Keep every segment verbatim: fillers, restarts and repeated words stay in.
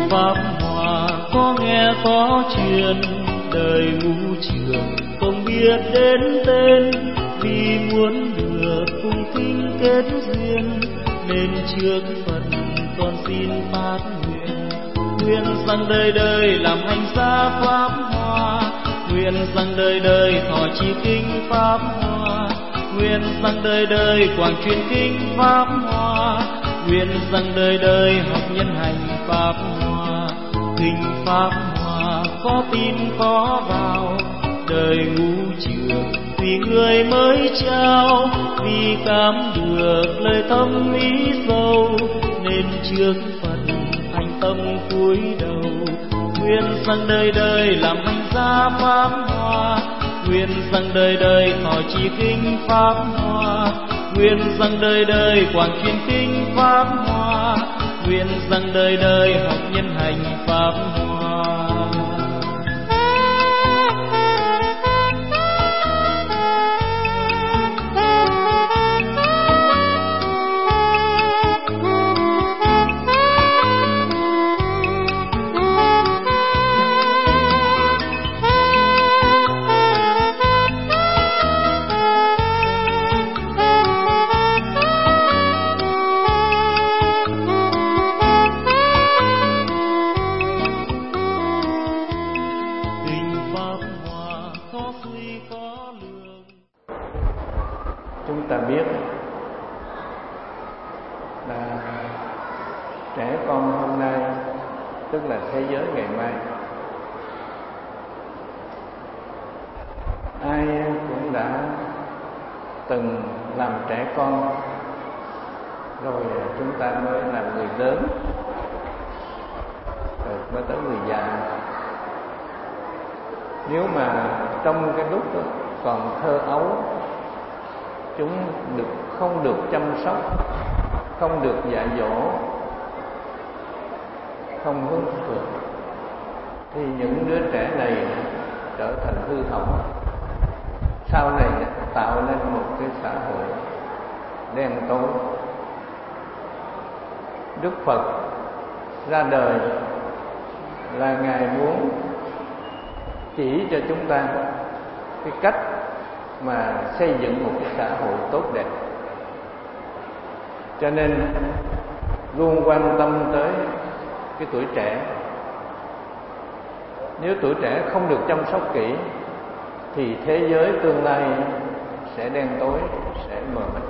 Pháp Hòa có nghe có chuyện, đời ngũ trường không biết đến tên, vì muốn được cùng kinh kết duyên nên trước Phật con xin phát nguyện. Nguyện rằng đời đời làm hành gia Pháp Hòa, nguyện rằng đời đời thọ trì kinh Pháp Hòa, nguyện rằng đời đời quảng truyền kinh Pháp Hòa, nguyện rằng đời đời học nhân hành Pháp Hòa. Kinh Pháp Hòa có tin có vào, đời ngũ trường vì người mới trao, vì cảm được lời tâm ý sâu nên trước Phật thành tâm cúi đầu. Nguyện rằng đời đời làm hành gia Pháp Hòa, nguyện rằng đời đời thọ trì kinh Pháp Hòa, nguyện rằng đời đời quảng truyền kinh Pháp Hòa, nguyện rằng đời đời học nhân hành Pháp Hòa. Chúng ta biết là trẻ con hôm nay tức là thế giới ngày mai, ai cũng đã từng làm trẻ con rồi chúng ta mới làm người lớn, rồi mới tới người già. Nếu mà trong cái lúc đó còn thơ ấu, chúng được không được chăm sóc, không được dạy dỗ, không hướng thượng, thì những đứa trẻ này trở thành hư hỏng, sau này tạo nên một cái xã hội đen tối. Đức Phật ra đời là Ngài muốn chỉ cho chúng ta cái cách mà xây dựng một cái xã hội tốt đẹp, cho nên luôn quan tâm tới cái tuổi trẻ. Nếu tuổi trẻ không được chăm sóc kỹ thì thế giới tương lai sẽ đen tối, sẽ mờ mịt.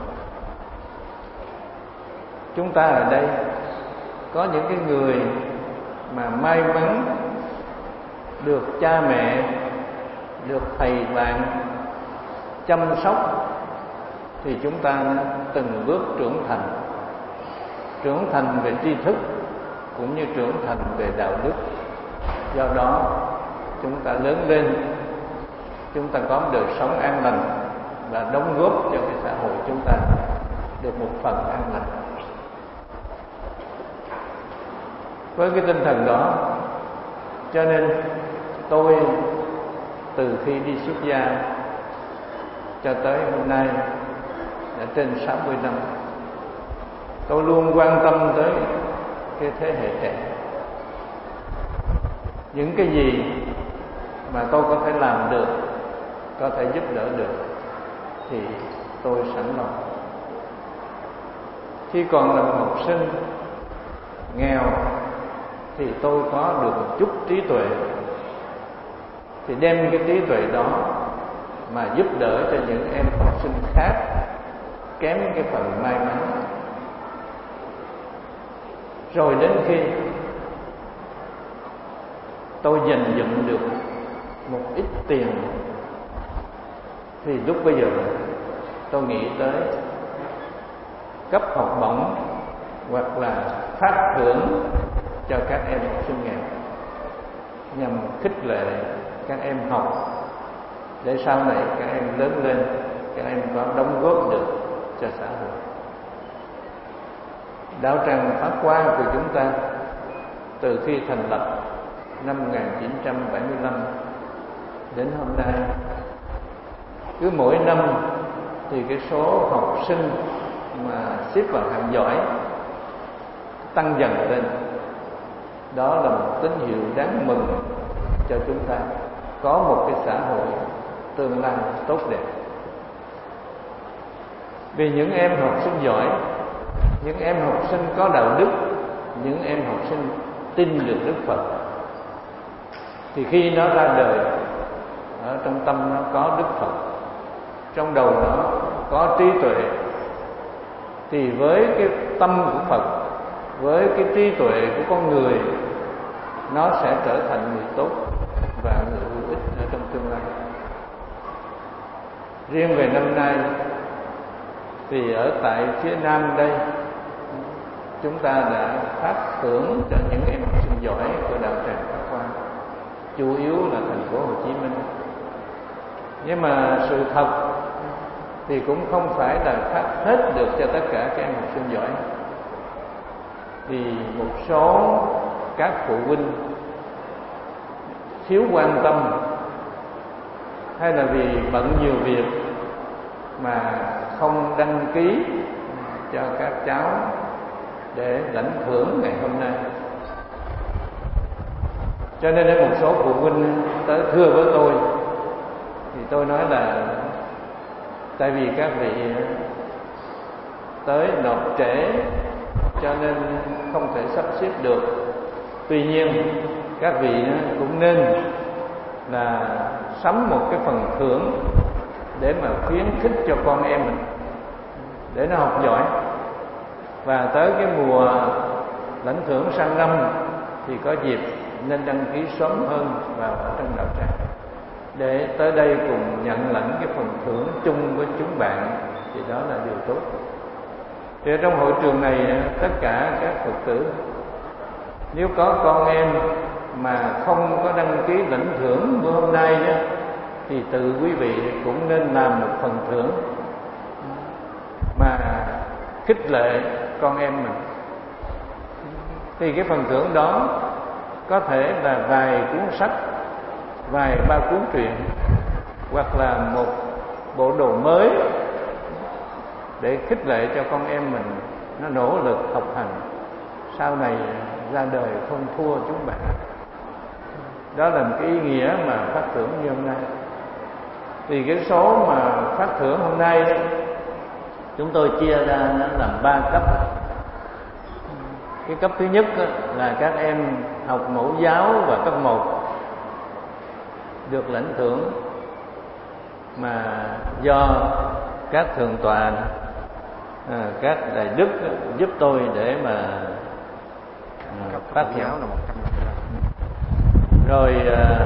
Chúng ta ở đây có những cái người mà may mắn được cha mẹ, được thầy bạn chăm sóc, thì chúng ta từng bước trưởng thành, trưởng thành về tri thức cũng như trưởng thành về đạo đức. Do đó chúng ta lớn lên, chúng ta có một đời sống an lành và đóng góp cho cái xã hội chúng ta được một phần an lành. Với cái tinh thần đó, cho nên tôi từ khi đi xuất gia cho tới hôm nay đã trên sáu mươi năm, tôi luôn quan tâm tới cái thế hệ trẻ. Những cái gì mà tôi có thể làm được, có thể giúp đỡ được thì tôi sẵn lòng. Khi còn là một học sinh nghèo thì tôi có được một chút trí tuệ, thì đem cái trí tuệ đó mà giúp đỡ cho những em học sinh khác kém cái phần may mắn. Rồi đến khi tôi dành dụm được một ít tiền thì lúc bây giờ tôi nghĩ tới cấp học bổng hoặc là phát thưởng cho các em học sinh nghèo, nhằm khích lệ các em học để sau này các em lớn lên, các em có đóng góp được cho xã hội. Đạo tràng Pháp Hoa của chúng ta từ khi thành lập năm một nghìn chín trăm bảy mươi lăm đến hôm nay, cứ mỗi năm thì cái số học sinh mà xếp vào hạng giỏi tăng dần lên. Đó là một tín hiệu đáng mừng cho chúng ta có một cái xã hội tương lai tốt đẹp. Vì những em học sinh giỏi, những em học sinh có đạo đức, những em học sinh tin được Đức Phật, thì khi nó ra đời, ở trong tâm nó có Đức Phật, trong đầu nó có trí tuệ, thì với cái tâm của Phật, với cái trí tuệ của con người, nó sẽ trở thành người tốt và người hữu ích ở trong tương lai. Riêng về năm nay thì ở tại phía Nam đây, chúng ta đã phát thưởng cho những em học sinh giỏi của đạo tràng Pháp Hoa, chủ yếu là thành phố Hồ Chí Minh. Nhưng mà sự thật thì cũng không phải là phát hết được cho tất cả các em học sinh giỏi. Vì một số các phụ huynh thiếu quan tâm, hay là vì bận nhiều việc mà không đăng ký cho các cháu để lãnh thưởng ngày hôm nay. Cho nên một số phụ huynh tới thưa với tôi, thì tôi nói là tại vì các vị tới nộp trễ cho nên không thể sắp xếp được. Tuy nhiên các vị cũng nên là sắm một cái phần thưởng để mà khuyến khích cho con em mình, để nó học giỏi. Và tới cái mùa lãnh thưởng sang năm thì có dịp nên đăng ký sớm hơn vào trong đạo tràng, để tới đây cùng nhận lãnh cái phần thưởng chung với chúng bạn, thì đó là điều tốt. Thì ở trong hội trường này, tất cả các Phật tử, nếu có con em mà không có đăng ký lãnh thưởng bữa hôm nay đó, thì tự quý vị cũng nên làm một phần thưởng mà khích lệ con em mình. Thì cái phần thưởng đó có thể là vài cuốn sách, vài ba cuốn truyện, hoặc là một bộ đồ mới để khích lệ cho con em mình nó nỗ lực học hành, sau này ra đời không thua chúng bạn. Đó là một cái ý nghĩa mà phát thưởng như hôm nay. Thì cái số mà phát thưởng hôm nay đó, chúng tôi chia ra nó làm ba cấp. Cái cấp thứ nhất là các em học mẫu giáo và cấp một được lãnh thưởng mà do các thượng tọa, à, các đại đức giúp tôi để mà à, phát giáo là một trăm. Rồi à,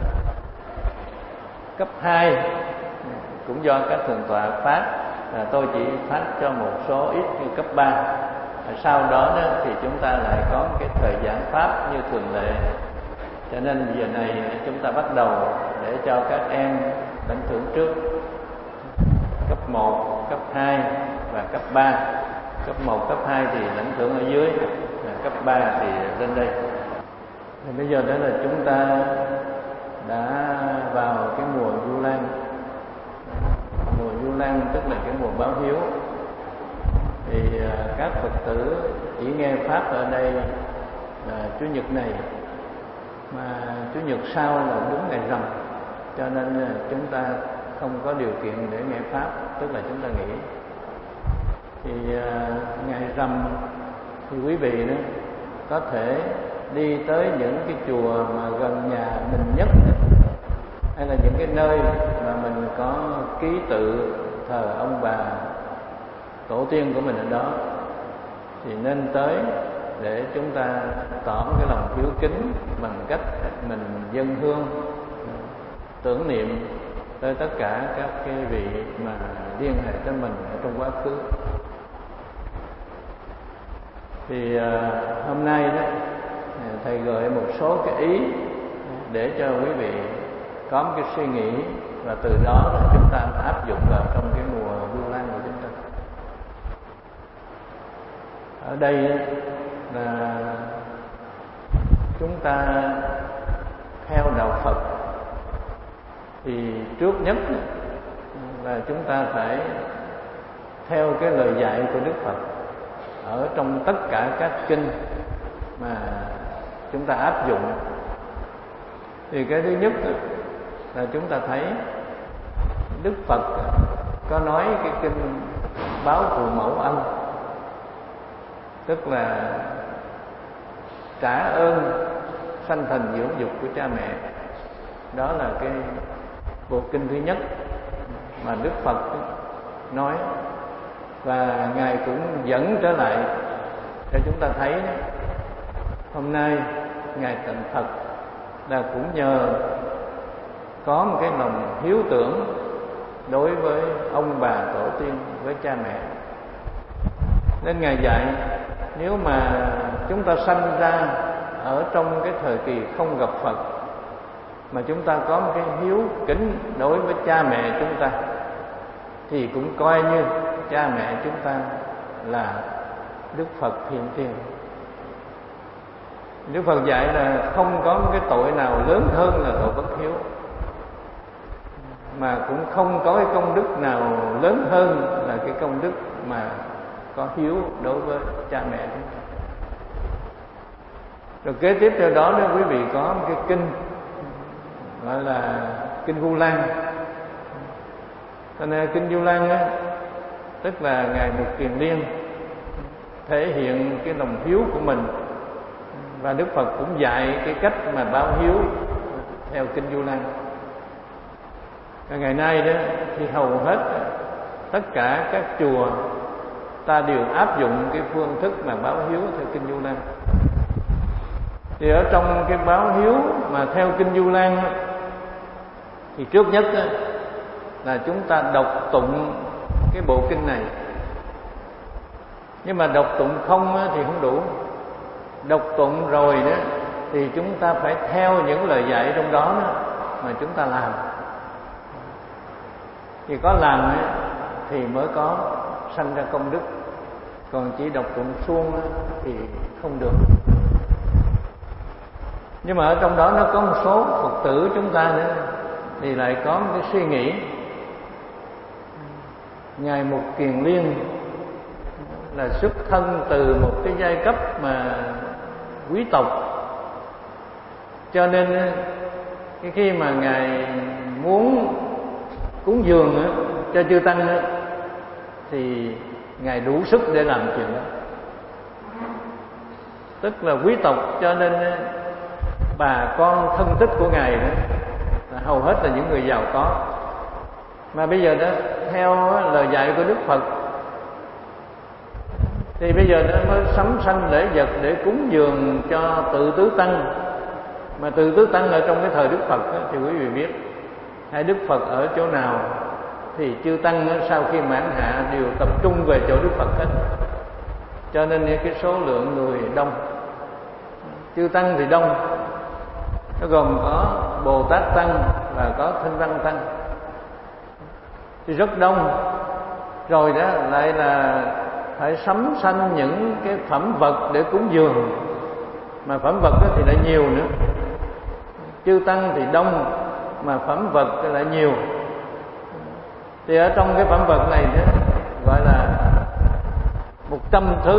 cấp hai cũng do các thượng tọa phát, à, tôi chỉ phát cho một số ít như cấp ba. Sau đó, đó thì chúng ta lại có một cái thời giảng pháp như thường lệ. Cho nên giờ này chúng ta bắt đầu để cho các em lãnh thưởng trước. Cấp một, cấp hai và cấp ba. Cấp một, cấp hai thì lãnh thưởng ở dưới, cấp ba thì lên đây. Thì bây giờ đó là chúng ta đã vào cái mùa Vu Lan. Mùa Vu Lan tức là cái mùa báo hiếu. Thì các Phật tử chỉ nghe pháp ở đây là Chủ nhật này, mà Chủ nhật sau là đúng ngày rằm, cho nên chúng ta không có điều kiện để nghe pháp, tức là chúng ta nghỉ. Thì ngày rằm thì quý vị đó có thể đi tới những cái chùa mà gần nhà mình nhất, hay là những cái nơi mà mình có ký tự thờ ông bà tổ tiên của mình ở đó, thì nên tới để chúng ta tỏ cái lòng hiếu kính bằng cách mình dâng hương tưởng niệm tới tất cả các cái vị mà liên hệ tới mình ở trong quá khứ. Thì à, hôm nay đó thầy gợi một số cái ý để cho quý vị có một cái suy nghĩ, và từ đó là chúng ta áp dụng vào trong cái mùa Vu Lan của chúng ta. Ở đây là chúng ta theo đạo Phật thì trước nhất là chúng ta phải theo cái lời dạy của Đức Phật ở trong tất cả các kinh mà chúng ta áp dụng. Thì cái thứ nhất là chúng ta thấy Đức Phật có nói cái kinh báo phụ mẫu ân, tức là trả ơn sanh thành dưỡng dục của cha mẹ. Đó là cái bộ kinh thứ nhất mà Đức Phật nói, và Ngài cũng dẫn trở lại cho chúng ta thấy hôm nay Ngài thành Phật là cũng nhờ có một cái lòng hiếu tưởng đối với ông bà tổ tiên, với cha mẹ. Nên Ngài dạy nếu mà chúng ta sanh ra ở trong cái thời kỳ không gặp Phật, mà chúng ta có một cái hiếu kính đối với cha mẹ chúng ta, thì cũng coi như cha mẹ chúng ta là Đức Phật hiện tiền. Đức Phật dạy là không có một cái tội nào lớn hơn là tội bất hiếu, mà cũng không có cái công đức nào lớn hơn là cái công đức mà có hiếu đối với cha mẹ chúng ta. Rồi kế tiếp theo đó đó quý vị có một cái kinh gọi là kinh Vu Lan. Cho nên kinh Vu Lan á, tức là Ngài Mục Kiền Liên thể hiện cái lòng hiếu của mình, và Đức Phật cũng dạy cái cách mà báo hiếu theo kinh Vu Lan. Và ngày nay đó thì hầu hết tất cả các chùa ta đều áp dụng cái phương thức mà báo hiếu theo kinh Vu Lan. Thì ở trong cái báo hiếu mà theo kinh Vu Lan thì trước nhất là chúng ta đọc tụng cái bộ kinh này. Nhưng mà đọc tụng không thì không đủ. Đọc tụng rồi đó thì chúng ta phải theo những lời dạy trong đó mà chúng ta làm. Thì có làm thì mới có sanh ra công đức, còn chỉ đọc tụng suông thì không được. Nhưng mà ở trong đó nó có một số Phật tử chúng ta nữa thì lại có một cái suy nghĩ Ngài Mục Kiền Liên là xuất thân từ một cái giai cấp mà quý tộc, cho nên cái khi mà Ngài muốn cúng dường cho chư tăng thì Ngài đủ sức để làm chuyện đó. Tức là quý tộc, cho nên bà con thân thích của Ngài đó là hầu hết là những người giàu có. Mà bây giờ đó theo lời dạy của Đức Phật thì bây giờ nó mới sắm sanh lễ vật để cúng dường cho tự tứ tăng. Mà tự tứ tăng ở trong cái thời Đức Phật đó, thì quý vị biết hai Đức Phật ở chỗ nào thì chư tăng đó, sau khi mãn hạ đều tập trung về chỗ Đức Phật hết. Cho nên cái số lượng người đông. Chư tăng thì đông, nó gồm có Bồ Tát tăng và có Thanh Văn tăng, thì rất đông. Rồi đó lại là phải sắm sanh những cái phẩm vật để cúng dường, mà phẩm vật đó thì lại nhiều nữa. Chư tăng thì đông mà phẩm vật thì lại nhiều. Thì ở trong cái phẩm vật này đó, gọi là một trăm thứ.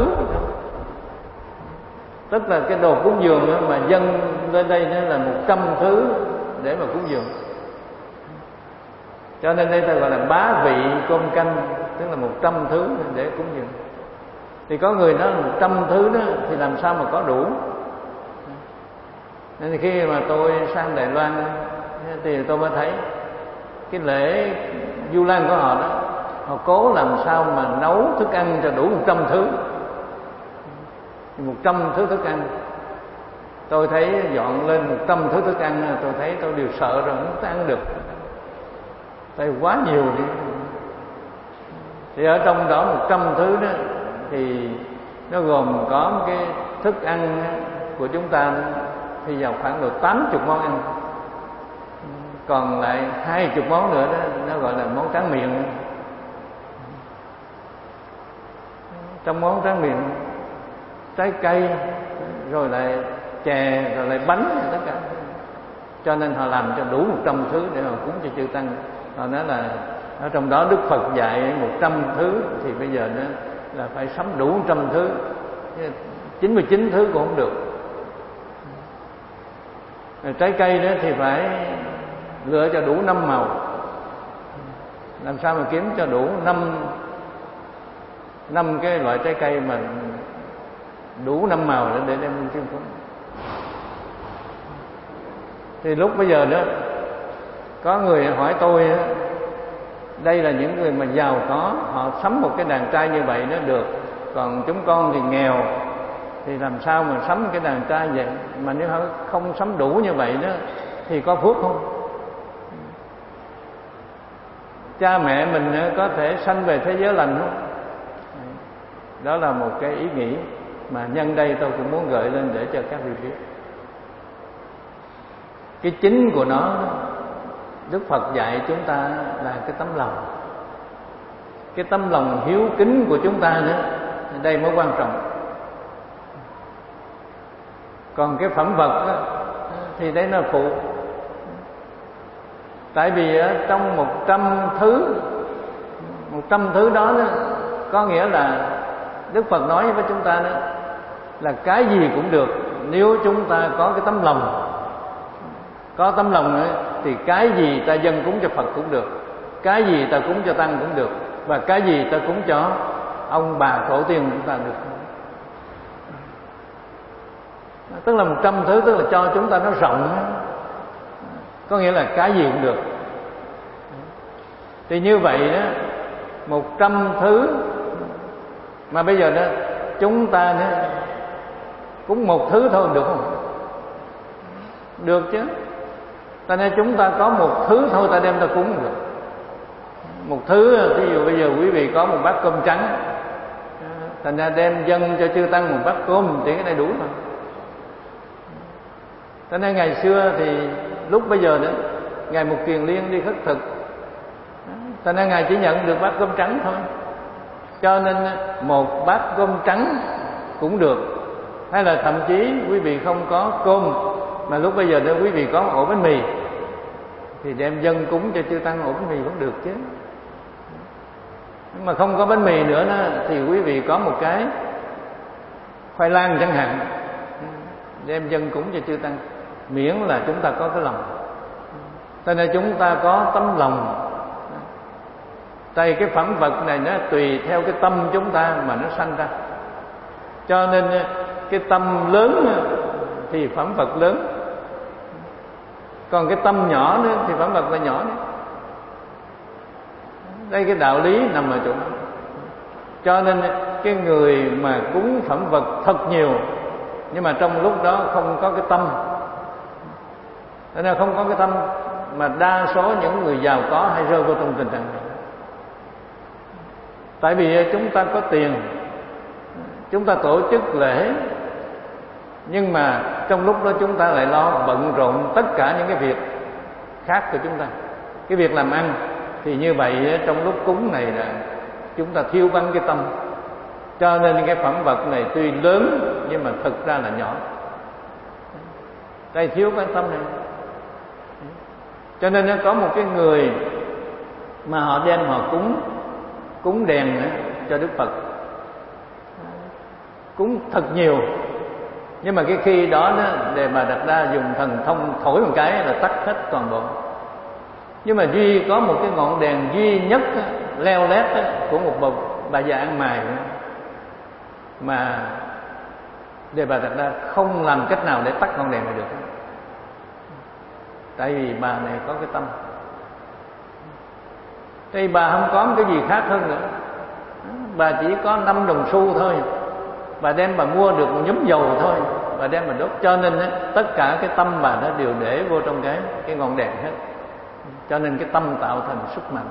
Tức là cái đồ cúng dường đó, mà dâng lên đây nó là một trăm thứ để mà cúng dường. Cho nên đây ta gọi là bá vị cơm canh, tức là một trăm thứ để cúng dường. Thì có người nói là một trăm thứ đó thì làm sao mà có đủ. Nên khi mà tôi sang Đài Loan thì tôi mới thấy cái lễ Vu Lan của họ đó, họ cố làm sao mà nấu thức ăn cho đủ một trăm thứ. Một trăm thứ thức ăn. Tôi thấy dọn lên một trăm thứ thức ăn, tôi thấy tôi đều sợ rồi, không có ăn được. Tại quá nhiều đi. Thì ở trong đó một trăm thứ đó thì nó gồm có một cái thức ăn của chúng ta thì vào khoảng độ tám mươi món ăn. Còn lại hai mươi món nữa đó, nó gọi là món tráng miệng. Trong món tráng miệng, trái cây, rồi lại chè, rồi lại bánh, tất cả. Cho nên họ làm cho đủ một trăm thứ để họ cúng cho chư tăng. Họ nói là ở trong đó Đức Phật dạy một trăm thứ, thì bây giờ nó là phải sắm đủ một trăm thứ, chín mươi chín thứ cũng không được. Trái cây đó thì phải lựa cho đủ năm màu. Làm sao mà kiếm cho đủ năm năm cái loại trái cây mà đủ năm màu để đem lên chiêm cúng. Thì lúc bây giờ đó có người hỏi tôi, đây là những người mà giàu có, họ sắm một cái đàn trai như vậy nó được, còn chúng con thì nghèo, thì làm sao mà sắm cái đàn trai vậy? Mà nếu họ không sắm đủ như vậy đó thì có phước không? Cha mẹ mình có thể sanh về thế giới lành không? Đó là một cái ý nghĩ mà nhân đây tôi cũng muốn gợi lên để cho các vị biết. Cái chính của nó, Đức Phật dạy chúng ta là cái tấm lòng. Cái tấm lòng hiếu kính của chúng ta nữa, đây mới quan trọng. Còn cái phẩm vật đó, thì đấy là phụ. Tại vì trong một trăm thứ Một trăm thứ đó, đó có nghĩa là Đức Phật nói với chúng ta đó là cái gì cũng được nếu chúng ta có cái tấm lòng. Có tấm lòng nữa thì cái gì ta dâng cúng cho Phật cũng được, cái gì ta cúng cho Tăng cũng được, và cái gì ta cúng cho ông bà tổ tiên chúng ta được. Tức là một trăm thứ, tức là cho chúng ta nó rộng, có nghĩa là cái gì cũng được. Thì như vậy đó, một trăm thứ mà bây giờ đó chúng ta nữa cúng một thứ thôi được không? Được chứ. Ta nên chúng ta có một thứ thôi ta đem ta cúng được. Một thứ, ví dụ bây giờ quý vị có một bát cơm trắng, thành ra đem dâng cho chư Tăng một bát cơm thì cái này đủ rồi. Cho nên ngày xưa thì lúc bây giờ nữa, Ngài Mục Kiền Liên đi khất thực, cho nên Ngài chỉ nhận được bát cơm trắng thôi. Cho nên một bát cơm trắng cũng được. Hay là thậm chí quý vị không có cơm, mà lúc bây giờ đó quý vị có ổ bánh mì, thì đem dâng cúng cho chư Tăng ổ bánh mì cũng được chứ. Nhưng mà không có bánh mì nữa đó, thì quý vị có một cái khoai lang chẳng hạn, đem dâng cúng cho chư Tăng, miễn là chúng ta có cái lòng. Cho nên chúng ta có tấm lòng. Tại cái phẩm vật này nó tùy theo cái tâm chúng ta mà nó sanh ra. Cho nên cái tâm lớn thì phẩm vật lớn, còn cái tâm nhỏ nữa thì phẩm vật là nhỏ nữa. Đây cái đạo lý nằm ở chỗ đó. Cho nên cái người mà cúng phẩm vật thật nhiều, nhưng mà trong lúc đó không có cái tâm, cho nên không có cái tâm, mà đa số những người giàu có hay rơi vào trong tình trạng này. Tại vì chúng ta có tiền, chúng ta tổ chức lễ, nhưng mà trong lúc đó chúng ta lại lo bận rộn tất cả những cái việc khác của chúng ta. Cái việc làm ăn thì như vậy trong lúc cúng này là chúng ta thiếu vắng cái tâm. Cho nên cái phẩm vật này tuy lớn nhưng mà thực ra là nhỏ. Đây thiếu cái tâm này. Cho nên nó có một cái người mà họ đem họ cúng cúng đèn cho Đức Phật, cúng thật nhiều. Nhưng mà cái khi đó, đó Đề Bà Đạt Đa dùng thần thông thổi một cái là tắt hết toàn bộ. Nhưng mà duy có một cái ngọn đèn duy nhất leo lét của một bà, bà già ăn mày mà Đề Bà Đạt Đa không làm cách nào để tắt ngọn đèn này được. Tại vì bà này có cái tâm. Thì bà không có cái gì khác hơn nữa. Bà chỉ có năm đồng xu thôi, bà đem bà mua được một nhúm dầu thôi, bà đem bà đốt. Cho nên tất cả cái tâm bà đã đều để vô trong cái cái ngọn đèn hết. Cho nên cái tâm tạo thành sức mạnh.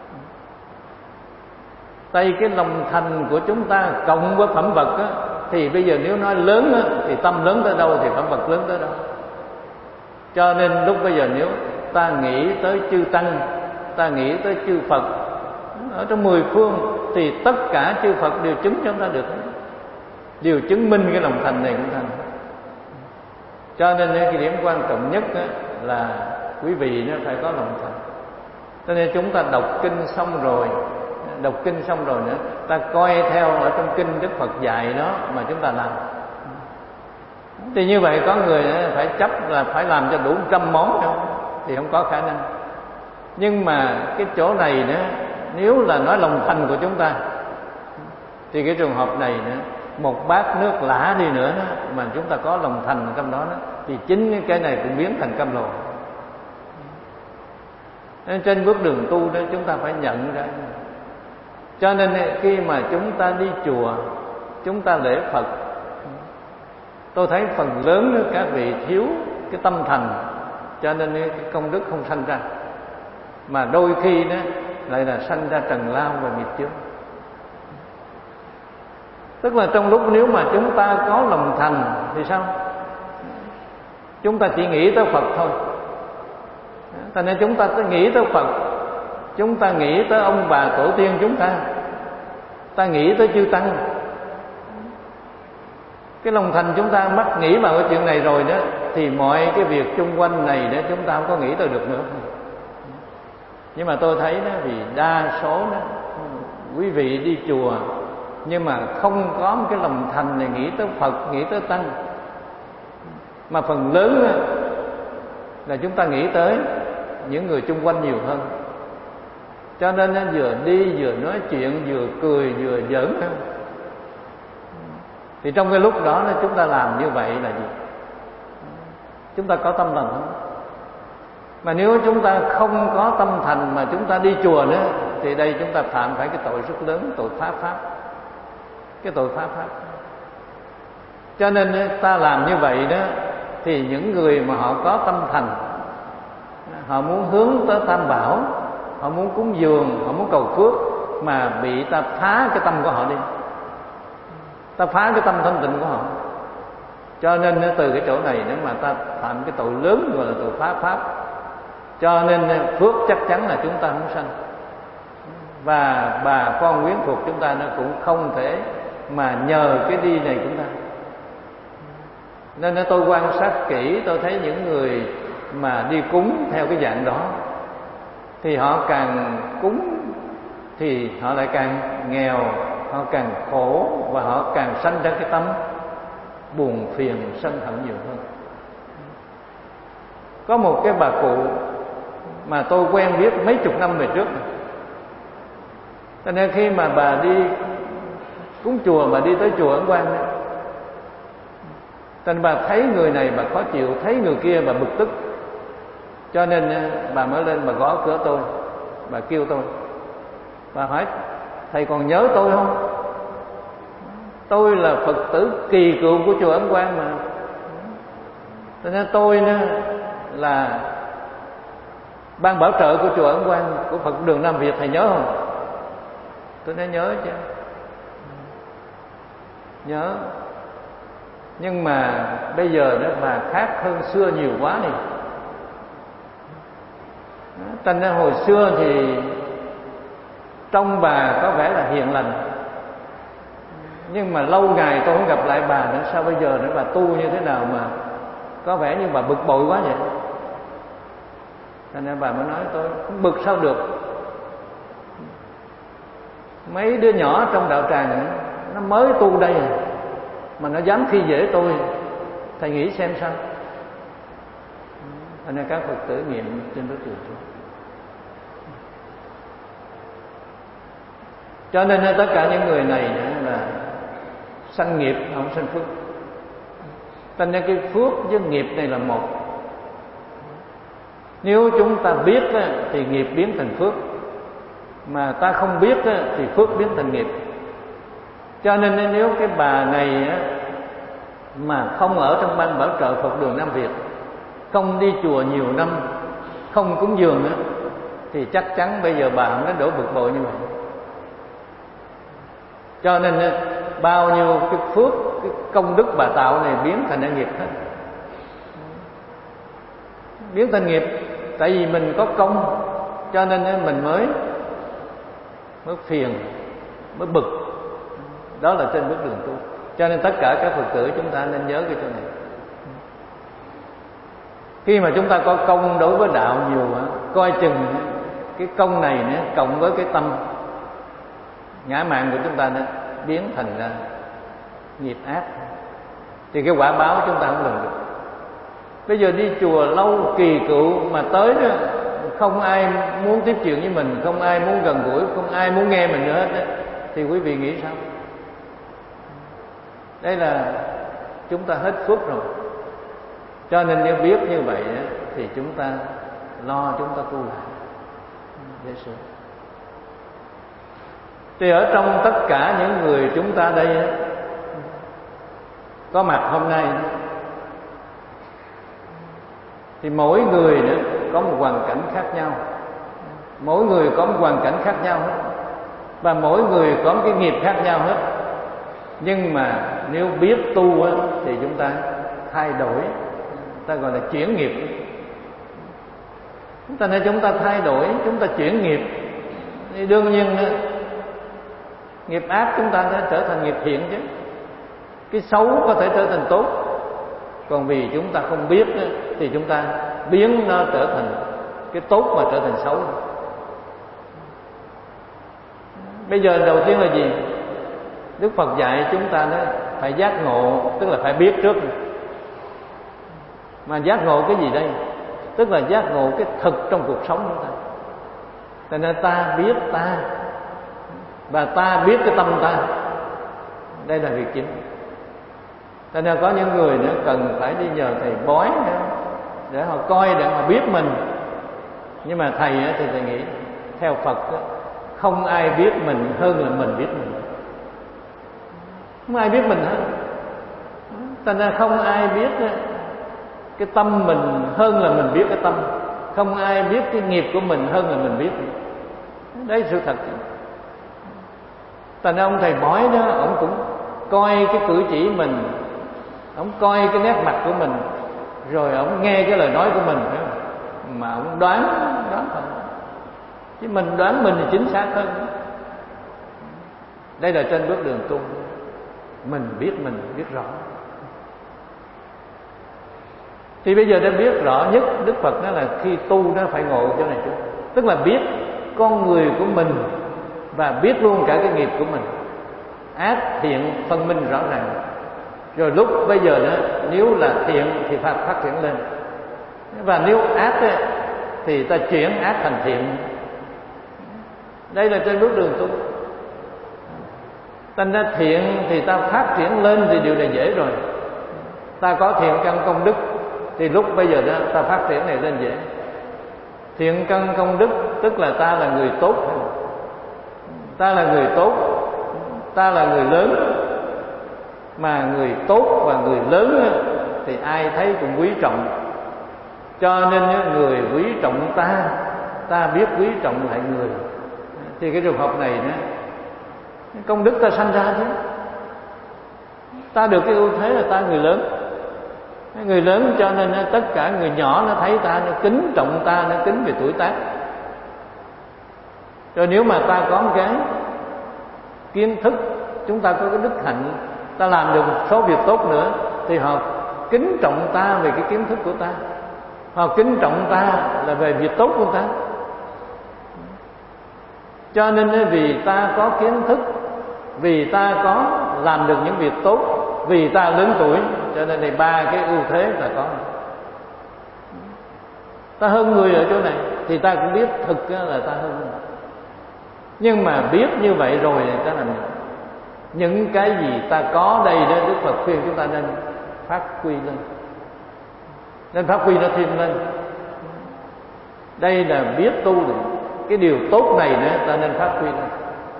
Tại cái lòng thành của chúng ta cộng với phẩm vật á, thì bây giờ nếu nói lớn á, thì tâm lớn tới đâu thì phẩm vật lớn tới đâu. Cho nên lúc bây giờ nếu ta nghĩ tới chư Tăng, ta nghĩ tới chư Phật ở trong mười phương, thì tất cả chư Phật đều chứng cho chúng ta được, đều chứng minh cái lòng thành này của thành. Cho nên cái điểm quan trọng nhất là quý vị nó phải có lòng thành. Cho nên chúng ta đọc kinh xong rồi, đọc kinh xong rồi nữa, ta coi theo ở trong kinh Đức Phật dạy đó mà chúng ta làm. Thì như vậy có người phải chấp là phải làm cho đủ một trăm món không? Thì không có khả năng. Nhưng mà cái chỗ này nữa, nếu là nói lòng thành của chúng ta, thì cái trường hợp này nữa, một bát nước lã đi nữa đó, mà chúng ta có lòng thành trong đó, đó thì chính cái này cũng biến thành cam lồ. Nên trên bước đường tu đó chúng ta phải nhận ra. Cho nên khi mà chúng ta đi chùa, chúng ta lễ Phật, tôi thấy phần lớn đó các vị thiếu cái tâm thành, cho nên cái công đức không sanh ra, mà đôi khi đó lại là sanh ra trần lao và nghiệp chướng. Tức là trong lúc nếu mà chúng ta có lòng thành thì sao? Chúng ta chỉ nghĩ tới Phật thôi. Thành nên chúng ta cứ nghĩ tới Phật, chúng ta nghĩ tới ông bà tổ tiên chúng ta, ta nghĩ tới chư tăng. Cái lòng thành chúng ta mắc nghĩ vào cái chuyện này rồi đó, thì mọi cái việc chung quanh này đó chúng ta không có nghĩ tới được nữa. Nhưng mà tôi thấy đó, vì đa số đó, quý vị đi chùa nhưng mà không có một cái lòng thành này nghĩ tới Phật, nghĩ tới tăng, mà phần lớn đó, là chúng ta nghĩ tới những người chung quanh nhiều hơn. Cho nên vừa đi vừa nói chuyện, vừa cười vừa giỡn. Thì trong cái lúc đó chúng ta làm như vậy là gì? Chúng ta có tâm thành không? Mà nếu chúng ta không có tâm thành mà chúng ta đi chùa nữa, thì đây chúng ta phạm phải cái tội rất lớn, tội phá pháp. Cái tội phá pháp. Cho nên ta làm như vậy đó, thì những người mà họ có tâm thành, họ muốn hướng tới Tam Bảo, họ muốn cúng dường, họ muốn cầu phước, mà bị ta phá cái tâm của họ đi, ta phá cái tâm thanh tịnh của họ. Cho nên từ cái chỗ này nếu mà ta phạm cái tội lớn gọi là tội phá pháp. Cho nên phước chắc chắn là chúng ta không sanh, và bà con quyến thuộc chúng ta nó cũng không thể mà nhờ cái đi này chúng ta. Nên tôi quan sát kỹ, tôi thấy những người mà đi cúng theo cái dạng đó, thì họ càng cúng thì họ lại càng nghèo, họ càng khổ, và họ càng sanh ra cái tâm buồn phiền sân hận nhiều hơn. Có một cái bà cụ mà tôi quen biết mấy chục năm về trước, cho nên khi mà bà đi cúng chùa, bà đi tới chùa Ấn Quang đó, cho nên bà thấy người này bà khó chịu, thấy người kia bà bực tức, cho nên bà mới lên bà gõ cửa tôi, bà kêu tôi, bà hỏi thầy còn nhớ tôi không? Tôi là Phật tử kỳ cựu của chùa Ấn Quang mà. Cho nên tôi nữa là ban bảo trợ của chùa Ấn Quang, của Phật đường Nam Việt, thầy nhớ không? Tôi nói nhớ chứ. Nhớ. Nhưng mà bây giờ đó bà khác hơn xưa nhiều quá đi. Thành ra hồi xưa thì trong bà có vẻ là hiền lành, nhưng mà lâu ngày tôi không gặp lại bà nữa, sao bây giờ nữa bà tu như thế nào mà có vẻ như bà bực bội quá vậy? Thành ra bà mới nói tôi không bực sao được. Mấy đứa nhỏ trong đạo tràng nữa, nó mới tu đây à, mà nó dám khi dễ tôi, thầy nghĩ xem sao? Thành ra các Phật tử nghiệm trên đối tượng tôi. Cho nên tất cả những người này là sanh nghiệp, không sanh phước. Thành ra cái phước với nghiệp này là một. Nếu chúng ta biết thì nghiệp biến thành phước, mà ta không biết thì phước biến thành nghiệp. Cho nên nếu cái bà này mà không ở trong ban bảo trợ Phật đường Nam Việt, không đi chùa nhiều năm, không cúng dường, thì chắc chắn bây giờ bà không đến đổ bực bội như vậy. Cho nên bao nhiêu cái phước, cái công đức bà tạo này biến thành ra nghiệp hết. Biến thành nghiệp. Tại vì mình có công, cho nên mình mới mới phiền, mới bực. Đó là trên bước đường tu. Cho nên tất cả các Phật tử chúng ta nên nhớ cái chỗ này. Khi mà chúng ta có công đối với đạo nhiều, coi chừng cái công này nữa cộng với cái tâm ngã mạn của chúng ta nó biến thành ra nghiệp ác. thì cái quả báo chúng ta không lường được. Bây giờ đi chùa lâu kỳ cựu mà tới đó, không ai muốn tiếp chuyện với mình, không ai muốn gần gũi, không ai muốn nghe mình nữa hết đó, thì quý vị nghĩ sao? Đây là chúng ta hết phước rồi. Cho nên nếu biết như vậy đó, thì chúng ta lo chúng ta tu lại để sửa. Thì ở trong tất cả những người chúng ta đây đó, có mặt hôm nay, thì mỗi người đó có một hoàn cảnh khác nhau, mỗi người có một hoàn cảnh khác nhau hết, và mỗi người có một cái nghiệp khác nhau hết. Nhưng mà nếu biết tu á, thì chúng ta thay đổi, ta gọi là chuyển nghiệp. Chúng ta nói chúng ta thay đổi, chúng ta chuyển nghiệp, thì đương nhiên đó, nghiệp ác chúng ta sẽ trở thành nghiệp thiện chứ. Cái xấu có thể trở thành tốt. Còn vì chúng ta không biết đó, thì chúng ta biến nó trở thành cái tốt mà trở thành xấu. Bây giờ đầu tiên là gì? Đức Phật dạy chúng ta đó phải giác ngộ, tức là phải biết trước. Mà giác ngộ cái gì đây? Tức là giác ngộ cái thực trong cuộc sống của ta. Cho nên ta biết ta, và ta biết cái tâm ta. Đây là việc chính. Cho nên có những người nữa cần phải đi nhờ thầy bói nữa, để họ coi, để họ biết mình. Nhưng mà thầy thì thầy nghĩ theo Phật đó, không ai biết mình hơn là mình biết mình. Không ai biết mình hết. Cho nên không ai biết cái tâm mình hơn là mình biết cái tâm. Không ai biết cái nghiệp của mình hơn là mình biết. Đấy sự thật. Cho nên ông thầy bói đó, ông cũng coi cái cử chỉ mình, ông coi cái nét mặt của mình, rồi ông nghe cái lời nói của mình, mà ông đoán đoán thôi. Chứ mình đoán mình thì chính xác hơn. Đây là trên bước đường tu, mình biết mình biết rõ. Thì bây giờ đã biết rõ nhất, Đức Phật nói là khi tu nó phải ngộ chỗ này chứ. Tức là biết con người của mình, và biết luôn cả cái nghiệp của mình, ác thiện phân minh rõ ràng. Rồi lúc bây giờ đó, nếu là thiện thì phải phát triển lên, và nếu ác ấy, thì ta chuyển ác thành thiện. Đây là trên bước đường tu. Thành ra thiện thì ta phát triển lên thì điều này dễ rồi. Ta có thiện căn công đức thì lúc bây giờ đó ta phát triển này lên dễ. Thiện căn công đức tức là ta là người tốt, ta là người tốt, ta là người lớn. Mà người tốt và người lớn thì ai thấy cũng quý trọng. Cho nên người quý trọng ta, ta biết quý trọng lại người. Thì cái trường hợp này đó, công đức ta sanh ra chứ. Ta được cái ưu thế là ta người lớn. Người lớn cho nên tất cả người nhỏ nó thấy ta, nó kính trọng ta, nó kính về tuổi tác. Rồi nếu mà ta có một cái kiến thức, chúng ta có cái đức hạnh, ta làm được một số việc tốt nữa, thì họ kính trọng ta về cái kiến thức của ta. Họ kính trọng ta là về việc tốt của ta. Cho nên vì ta có kiến thức, vì ta có làm được những việc tốt, vì ta lớn tuổi, cho nên này ba cái ưu thế là có. Ta hơn người ở chỗ này thì ta cũng biết thực là ta hơn người. Nhưng mà biết như vậy rồi thì ta làm gì? Những cái gì ta có đây đó, Đức Phật khuyên chúng ta nên phát huy lên, nên phát huy nó thêm lên. Đây là biết tu được. Cái điều tốt này nữa ta nên phát huy lên.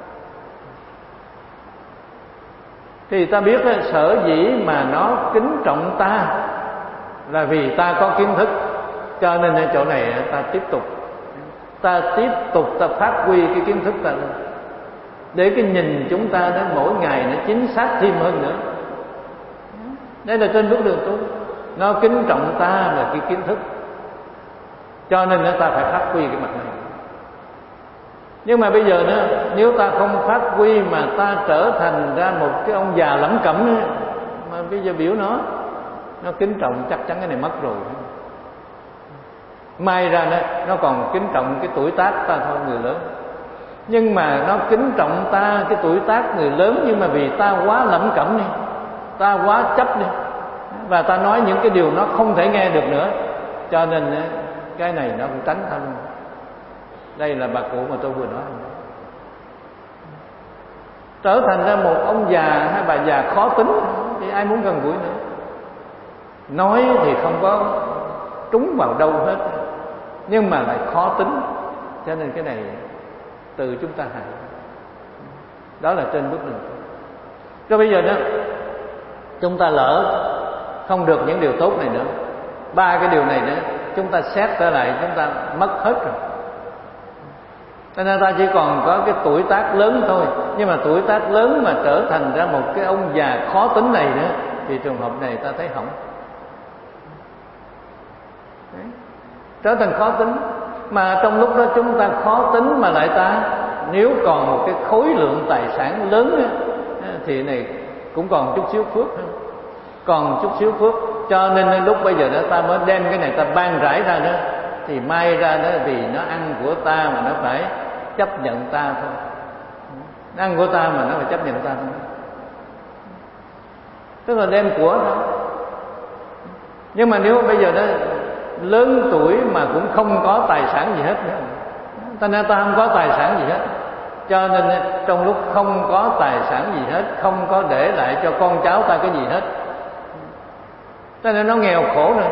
Thì ta biết đó, sở dĩ mà nó kính trọng ta là vì ta có kiến thức. Cho nên ở chỗ này ta tiếp tục Ta tiếp tục ta phát huy cái kiến thức ta lên, để cái nhìn chúng ta đó mỗi ngày nó chính xác thêm hơn nữa. Đây là trên bước đường tu. Nó kính trọng ta là cái kiến thức, cho nên ta phải phát huy cái mặt này. Nhưng mà bây giờ nữa, nếu ta không phát huy mà ta trở thành ra một cái ông già lẩm cẩm nữa, mà bây giờ biểu nó nó kính trọng, chắc chắn cái này mất rồi. May ra nó, nó còn kính trọng cái tuổi tác ta thôi, người lớn. Nhưng mà nó kính trọng ta cái tuổi tác người lớn, nhưng mà vì ta quá lẩm cẩm đi, ta quá chấp đi, và ta nói những cái điều nó không thể nghe được nữa, cho nên cái này nó cũng tránh thân. Đây là bà cụ mà tôi vừa nói. Trở thành ra một ông già hay bà già khó tính thì ai muốn gần gũi nữa. Nói thì không có trúng vào đâu hết, nhưng mà lại khó tính, cho nên cái này từ chúng ta hại. Đó là trên bước đường. Cho bây giờ đó chúng ta lỡ không được những điều tốt này nữa, ba cái điều này nữa, chúng ta xét trở lại chúng ta mất hết rồi. Cho nên ta chỉ còn có cái tuổi tác lớn thôi, nhưng mà tuổi tác lớn mà trở thành ra một cái ông già khó tính này nữa thì trường hợp này ta thấy hỏng. Đấy. Trở thành khó tính, mà trong lúc đó chúng ta khó tính mà lại ta nếu còn một cái khối lượng tài sản lớn á, thì này cũng còn chút xíu phước hơn, còn chút xíu phước. Cho nên lúc bây giờ đó ta mới đem cái này ta ban rải ra đó, thì mai ra đó vì nó ăn của ta mà nó phải chấp nhận ta thôi, nó ăn của ta mà nó phải chấp nhận ta thôi, tức là đem của thôi. Nhưng mà nếu bây giờ đó lớn tuổi mà cũng không có tài sản gì hết nữa, ta nên ta không có tài sản gì hết, cho nên trong lúc không có tài sản gì hết, không có để lại cho con cháu ta cái gì hết, cho nên nó nghèo khổ rồi.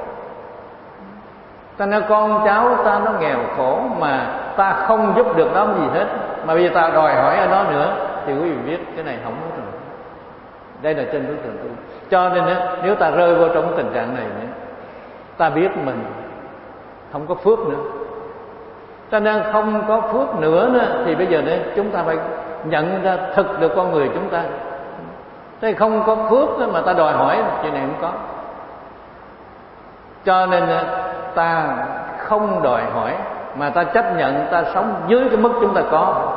Cho nên con cháu ta nó nghèo khổ mà ta không giúp được nó gì hết, mà bây giờ ta đòi hỏi ở nó nữa thì quý vị biết cái này không hết rồi. Đây là trên bước đường tu. Cho nên nếu ta rơi vô trong tình trạng này, ta biết mình không có phước nữa, cho nên không có phước nữa, nữa thì bây giờ này, chúng ta phải nhận ra thực được con người chúng ta. Thế không có phước mà ta đòi hỏi chuyện này không có. Cho nên ta không đòi hỏi mà ta chấp nhận ta sống dưới cái mức chúng ta có.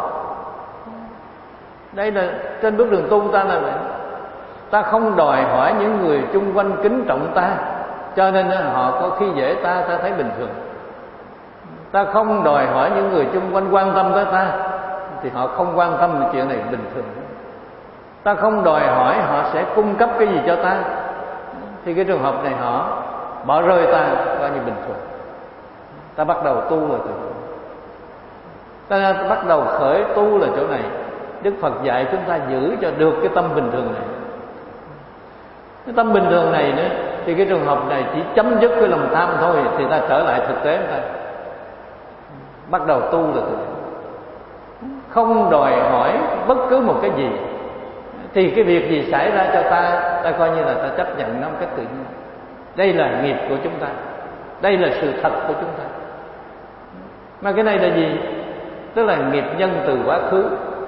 Đây là trên bước đường tu ta là vậy. Ta không đòi hỏi những người chung quanh kính trọng ta, cho nên họ có khi dễ ta, ta thấy bình thường. Ta không đòi hỏi những người chung quanh quan tâm tới ta, thì họ không quan tâm về chuyện này bình thường. Ta không đòi hỏi họ sẽ cung cấp cái gì cho ta, thì cái trường hợp này họ bỏ rơi ta coi như bình thường. Ta bắt đầu tu là từ ta, ta bắt đầu khởi tu là chỗ này. Đức Phật dạy chúng ta giữ cho được cái tâm bình thường này. Cái tâm bình thường này nữa thì cái trường hợp này chỉ chấm dứt cái lòng tham thôi, thì ta trở lại thực tế ta bắt đầu tu là từ không đòi hỏi bất cứ một cái gì, thì cái việc gì xảy ra cho ta, ta coi như là ta chấp nhận nó một cách tự nhiên. Đây là nghiệp của chúng ta, đây là sự thật của chúng ta. Mà cái này là gì? Tức là nghiệp nhân từ quá khứ.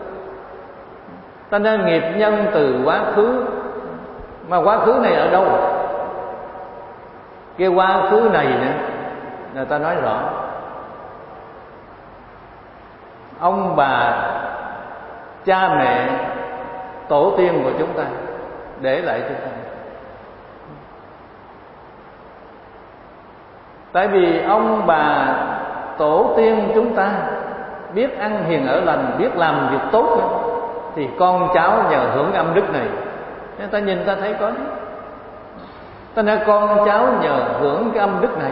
Ta nên nghiệp nhân từ quá khứ. Mà quá khứ này ở đâu? Cái quá khứ này nè, người ta nói rõ. Ông bà, cha mẹ, tổ tiên của chúng ta để lại chúng ta. Tại vì ông bà, tổ tiên chúng ta biết ăn hiền ở lành, biết làm việc tốt nữa, thì con cháu nhờ hưởng âm đức này. Người ta nhìn ta thấy có, ta nói con cháu nhờ hưởng cái âm đức này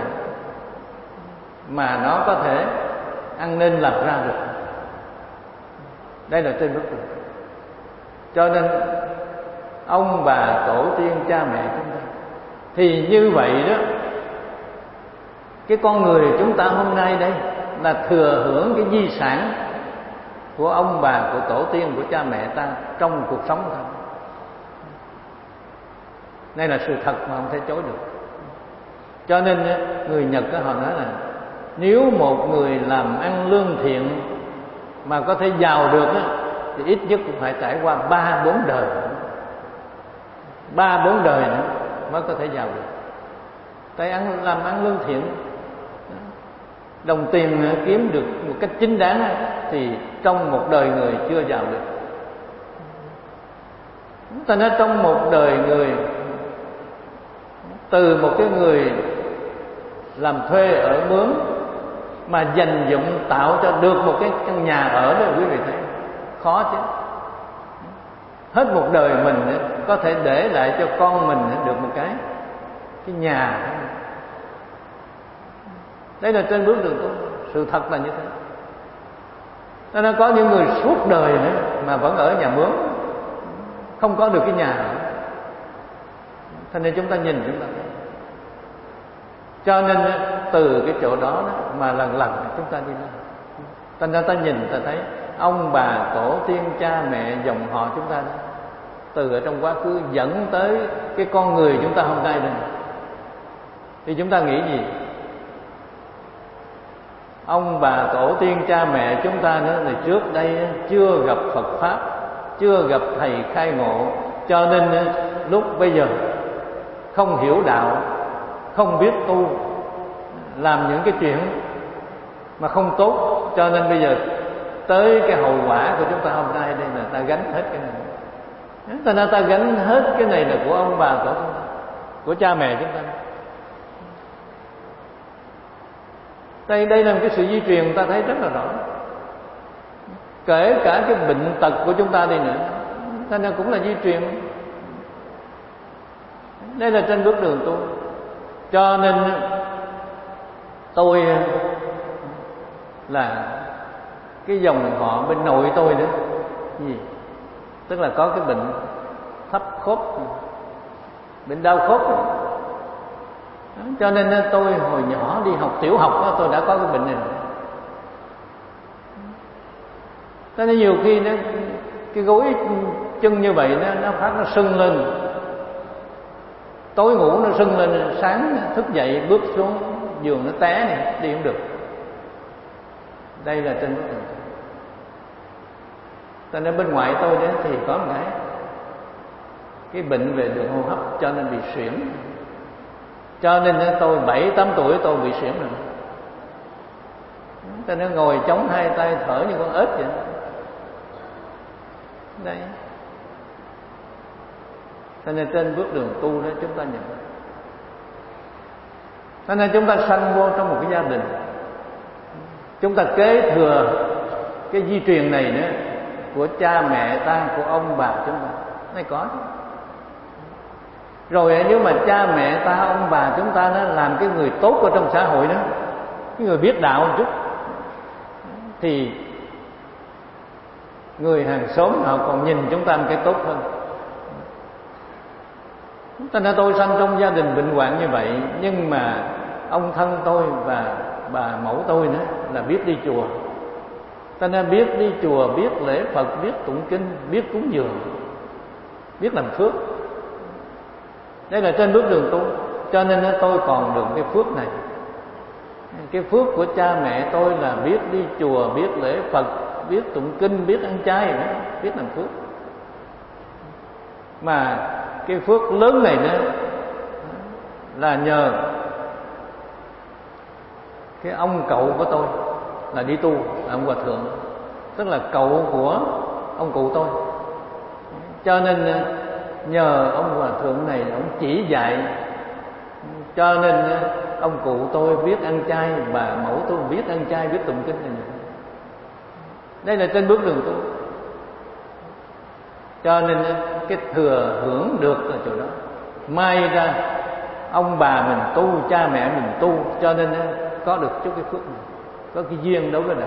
mà nó có thể ăn nên làm ra được. Đây là trên bước đường. Cho nên ông bà, tổ tiên, cha mẹ chúng ta, thì như vậy đó, cái con người chúng ta hôm nay đây là thừa hưởng cái di sản của ông bà, của tổ tiên, của cha mẹ ta trong cuộc sống thôi. Đây là sự thật mà không thể chối được. Cho nên người Nhật họ nói là nếu một người làm ăn lương thiện mà có thể giàu được thì ít nhất cũng phải trải qua ba bốn đời, ba bốn đời nữa mới có thể giàu được. Tại ăn làm ăn lương thiện, đồng tiền kiếm được một cách chính đáng thì trong một đời người chưa giàu được. Ta nói trong một đời người, từ một cái người làm thuê ở mướn mà dành dụm tạo cho được một cái căn nhà ở đó, quý vị thấy khó chứ. Hết một đời mình có thể để lại cho con mình được một cái cái nhà. Đây là trên bước đường tu, sự thật là như thế. Cho nên có những người suốt đời nữa mà vẫn ở nhà mướn, không có được cái nhà nữa. Cho nên chúng ta nhìn chúng ta thấy. Cho nên từ cái chỗ đó, đó mà lần lần chúng ta đi lên. Cho nên ta nhìn ta thấy ông bà tổ tiên cha mẹ dòng họ chúng ta đó, từ ở trong quá khứ dẫn tới cái con người chúng ta hôm nay đây. Thì chúng ta nghĩ gì? Ông bà tổ tiên cha mẹ chúng ta nữa thì trước đây chưa gặp Phật Pháp, chưa gặp thầy khai ngộ, cho nên lúc bây giờ không hiểu đạo, không biết tu, làm những cái chuyện mà không tốt, cho nên bây giờ tới cái hậu quả của chúng ta hôm nay đây là ta gánh hết cái này. Ta nói ta gánh hết cái này là của ông bà tổ tiên, của cha mẹ chúng ta. Đây đây là một cái sự di truyền ta thấy rất là rõ. Kể cả cái bệnh tật của chúng ta đi nữa, ta nói cũng là di truyền. Đây là trên bước đường tu. Cho nên tôi là cái dòng họ bên nội tôi nữa gì, tức là có cái bệnh thấp khớp, bệnh đau khớp. Cho nên tôi hồi nhỏ đi học tiểu học đó, tôi đã có cái bệnh này. Cho nên nhiều khi nó cái gối chân như vậy nó nó phát nó sưng lên, tối ngủ nó sưng lên, sáng thức dậy bước xuống giường nó té này, đi không được. Đây là trên bước đường. Cho nên bên ngoại tôi đó thì có một cái cái bệnh về đường hô hấp, cho nên bị suyễn. Cho nên tôi bảy tám tuổi tôi bị suyễn rồi. Cho nên ngồi chống hai tay thở như con ếch vậy. Đây. Cho nên trên bước đường tu đó chúng ta nhận. Cho nên chúng ta sanh vô trong một cái gia đình, chúng ta kế thừa cái di truyền này nữa của cha mẹ ta, của ông bà chúng ta. Này có chứ. Rồi nếu mà cha mẹ ta, ông bà chúng ta nó làm cái người tốt ở trong xã hội đó, cái người biết đạo một chút, thì người hàng xóm họ còn nhìn chúng ta một cái tốt hơn. Cho nên tôi sanh trong gia đình bệnh hoạn như vậy, nhưng mà ông thân tôi và bà mẫu tôi nữa là biết đi chùa. Cho nên biết đi chùa, biết lễ Phật, biết tụng kinh, biết cúng dường, biết làm phước. Đây là trên bước đường tu. Cho nên tôi còn được cái phước này. Cái phước của cha mẹ tôi là biết đi chùa, biết lễ Phật, biết tụng kinh, biết ăn chay, biết làm phước. Mà cái phước lớn này nữa là nhờ cái ông cậu của tôi là đi tu, là ông Hòa Thượng, tức là cậu của ông cụ tôi. Cho nên nhờ ông Hòa Thượng này ông chỉ dạy, cho nên ông cụ tôi biết ăn chay, bà mẫu tôi biết ăn chay, biết tụng kinh này. Đây là trên bước đường tu. Cho nên cái thừa hưởng được ở chỗ đó. May ra ông bà mình tu, cha mẹ mình tu, cho nên có được chút cái phước này, có cái duyên đối với đạo.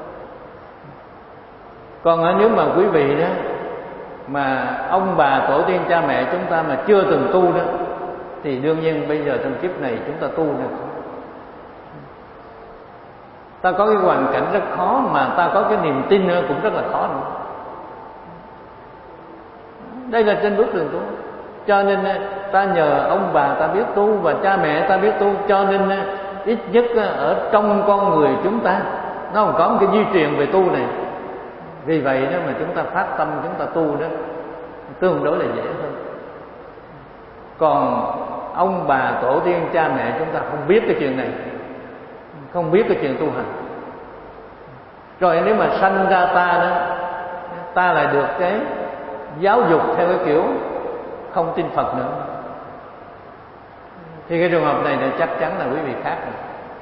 Còn nếu mà quý vị đó mà ông bà tổ tiên cha mẹ chúng ta mà chưa từng tu đó, thì đương nhiên bây giờ trong kiếp này chúng ta tu được. Ta có cái hoàn cảnh rất khó, mà ta có cái niềm tin nữa cũng rất là khó nữa. Đây là trên bước đường tu. Cho nên ta nhờ ông bà ta biết tu và cha mẹ ta biết tu, cho nên ít nhất ở trong con người chúng ta nó còn có một cái di truyền về tu này. Vì vậy đó mà chúng ta phát tâm chúng ta tu đó tương đối là dễ hơn. Còn ông bà tổ tiên cha mẹ chúng ta không biết cái chuyện này, không biết cái chuyện tu hành. Rồi nếu mà sanh ra ta đó, ta lại được cái giáo dục theo cái kiểu không tin Phật nữa, thì cái trường hợp này là chắc chắn là quý vị khác rồi.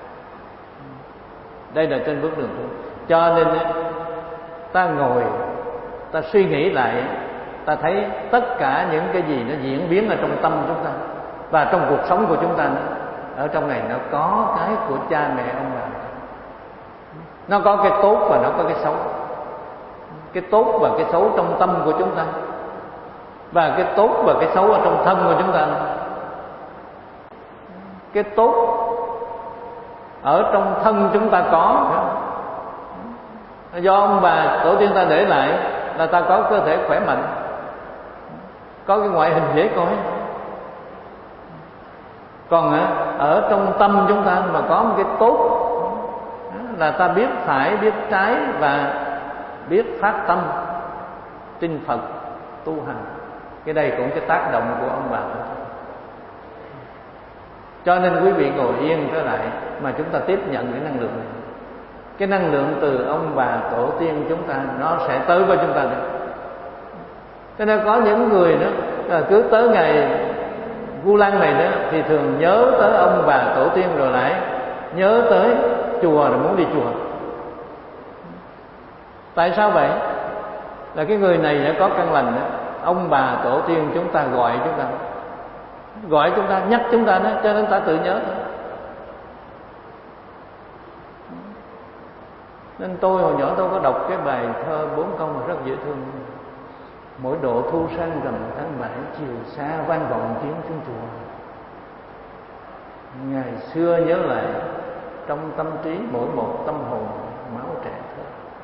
Đây là trên bước đường tu. Cho nên ta ngồi ta suy nghĩ lại ta thấy tất cả những cái gì nó diễn biến ở trong tâm chúng ta và trong cuộc sống của chúng ta nữa. Ở trong này nó có cái của cha mẹ ông bà, nó có cái tốt và nó có cái xấu. Cái tốt và cái xấu trong tâm của chúng ta, và cái tốt và cái xấu ở trong thân của chúng ta. Cái tốt ở trong thân chúng ta có, do ông bà tổ tiên ta để lại là ta có cơ thể khỏe mạnh, có cái ngoại hình dễ coi. Còn ở trong tâm chúng ta mà có một cái tốt là ta biết phải, biết trái và biết phát tâm tin Phật tu hành. Cái đây cũng cái tác động của ông bà. Cho nên quý vị ngồi yên trở lại mà chúng ta tiếp nhận cái năng lượng này. Cái năng lượng từ ông bà tổ tiên chúng ta nó sẽ tới với chúng ta được. Cho nên có những người đó cứ tới ngày Vu Lan này đó thì thường nhớ tới ông bà tổ tiên, rồi lại nhớ tới chùa rồi muốn đi chùa. Tại sao vậy? Là cái người này đã có căn lành đó. Ông bà tổ tiên chúng ta gọi chúng ta, gọi chúng ta, nhắc chúng ta đó, cho nên ta tự nhớ thôi. Nên tôi hồi nhỏ tôi có đọc cái bài thơ bốn câu mà rất dễ thương. Mỗi độ thu sang rằm tháng bảy, chiều xa vang vọng tiếng chuông chùa. Ngày xưa nhớ lại trong tâm trí mỗi một tâm hồn máu trẻ thơ.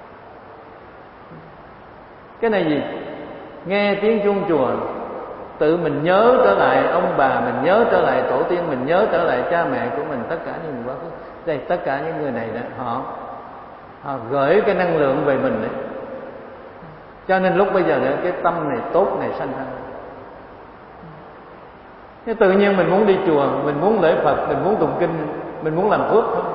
Cái này gì? Nghe tiếng chuông chùa, tự mình nhớ trở lại ông bà, mình nhớ trở lại tổ tiên, mình nhớ trở lại cha mẹ của mình, tất cả những quá khứ. Đây, tất cả những người này đó, họ họ gửi cái năng lượng về mình đấy. Cho nên lúc bây giờ nữa cái tâm này tốt này sanh ra. Thế tự nhiên mình muốn đi chùa, mình muốn lễ Phật, mình muốn tụng kinh, mình muốn làm phước thôi.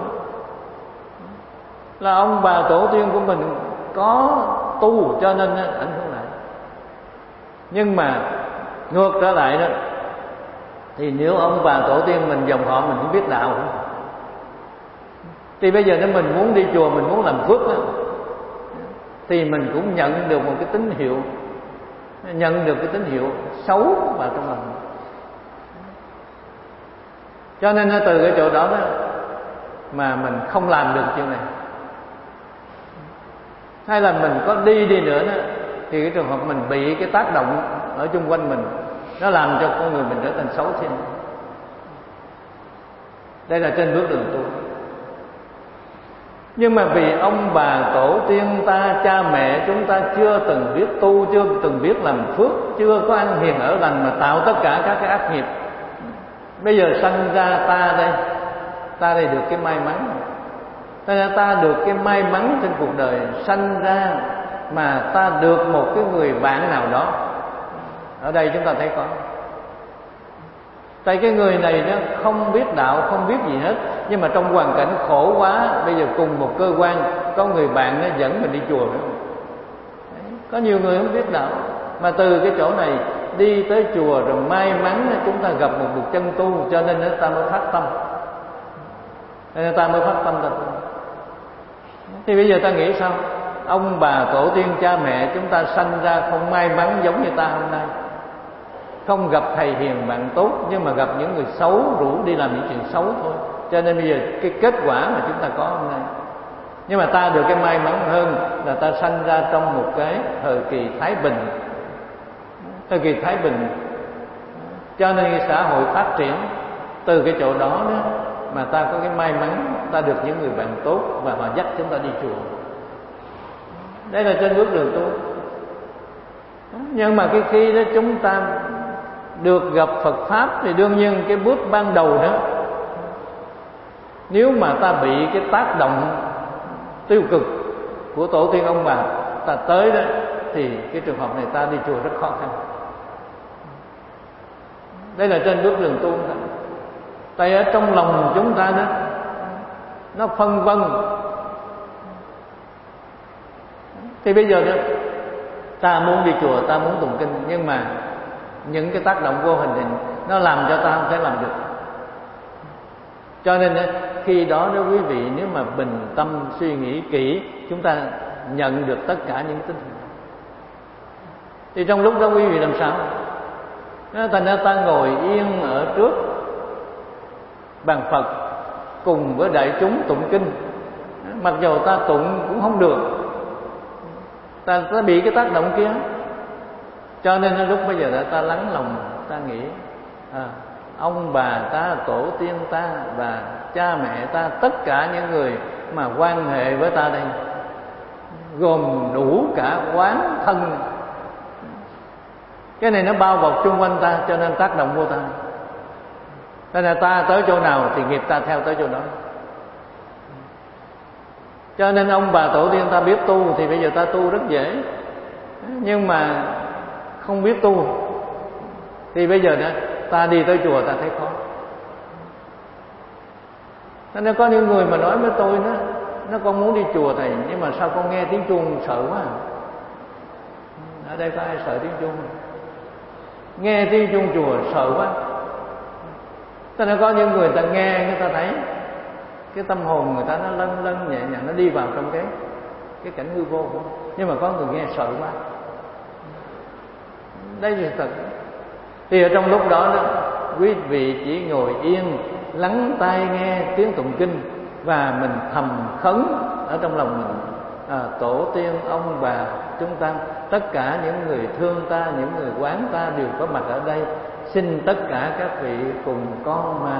Là ông bà tổ tiên của mình có tu cho nên ảnh hưởng lại. Nhưng mà ngược trở lại đó, thì nếu ông bà tổ tiên mình dòng họ mình không biết đạo, thì bây giờ nếu mình muốn đi chùa, mình muốn làm phước đó, thì mình cũng nhận được một cái tín hiệu, nhận được cái tín hiệu xấu vào trong lòng. Cho nên từ cái chỗ đó đó mà mình không làm được chuyện này. Hay là mình có đi đi nữa đó, thì cái trường hợp mình bị cái tác động ở chung quanh mình, nó làm cho con người mình trở thành xấu thêm. Đây là trên bước đường tu. Nhưng mà vì ông bà tổ tiên ta, cha mẹ chúng ta chưa từng biết tu, chưa từng biết làm phước, chưa có ăn hiền ở lành mà tạo tất cả các cái ác nghiệp. Bây giờ sanh ra ta đây, ta đây được cái may mắn. Ta, ta được cái may mắn trên cuộc đời, sanh ra mà ta được một cái người bạn nào đó. Ở đây chúng ta thấy có. Tại cái người này nó không biết đạo, không biết gì hết, nhưng mà trong hoàn cảnh khổ quá, bây giờ cùng một cơ quan, có người bạn nó dẫn mình đi chùa. Có nhiều người không biết đạo, mà từ cái chỗ này đi tới chùa rồi may mắn chúng ta gặp một bậc chân tu, cho nên ta mới phát tâm, nên ta mới phát tâm ta tu. Thì bây giờ ta nghĩ sao? Ông bà tổ tiên cha mẹ chúng ta sanh ra không may mắn giống như ta hôm nay, không gặp thầy hiền bạn tốt, nhưng mà gặp những người xấu rủ đi làm những chuyện xấu thôi. Cho nên bây giờ cái kết quả mà chúng ta có hôm nay. Nhưng mà ta được cái may mắn hơn là ta sanh ra trong một cái thời kỳ thái bình. Thời kỳ thái bình, cho nên cái xã hội phát triển. Từ cái chỗ đó đó mà ta có cái may mắn, ta được những người bạn tốt và họ dắt chúng ta đi chùa. Đây là trên bước đường tu. Nhưng mà cái khi đó chúng ta được gặp Phật Pháp thì đương nhiên cái bước ban đầu đó, nếu mà ta bị cái tác động tiêu cực của tổ tiên ông bà ta tới đó, thì cái trường hợp này ta đi chùa rất khó khăn. Đây là trên bước đường tu đó. Tại ở trong lòng chúng ta đó, nó phân vân. Thì bây giờ đó, ta muốn đi chùa, ta muốn tụng kinh, nhưng mà những cái tác động vô hình này nó làm cho ta không thể làm được. Cho nên khi đó đó quý vị, nếu mà bình tâm suy nghĩ kỹ, chúng ta nhận được tất cả những tín hiệu. Thì trong lúc đó quý vị làm sao? Thành ra ta ngồi yên ở trước bàn Phật cùng với đại chúng tụng kinh. Mặc dù ta tụng cũng không được, ta, ta bị cái tác động kia. Cho nên lúc bây giờ đã ta lắng lòng, ta nghĩ à, ông bà ta, tổ tiên ta và cha mẹ ta, tất cả những người mà quan hệ với ta đây, gồm đủ cả oán thân. Cái này nó bao bọc chung quanh ta, cho nên tác động vô ta. Nên là ta tới chỗ nào thì nghiệp ta theo tới chỗ đó. Cho nên ông bà tổ tiên ta biết tu thì bây giờ ta tu rất dễ. Nhưng mà không biết tu thì bây giờ đó, ta đi tới chùa ta thấy khó. Nên có những người mà nói với tôi đó, nó con muốn đi chùa thầy, nhưng mà sao con nghe tiếng chuông sợ quá. Ở đây có ai sợ tiếng chuông? Nghe tiếng chuông chùa sợ quá. Cho nên có những người ta nghe, người ta thấy cái tâm hồn người ta nó lân lân nhẹ nhàng, nó đi vào trong cái cái cảnh hư vô. Nhưng mà có người nghe sợ quá. Đây là thật. Thì ở trong lúc đó, đó quý vị chỉ ngồi yên, lắng tai nghe tiếng tụng kinh, và mình thầm khấn ở trong lòng mình à, tổ tiên ông bà chúng ta, tất cả những người thương ta, những người quán ta đều có mặt ở đây. Xin tất cả các vị cùng con mà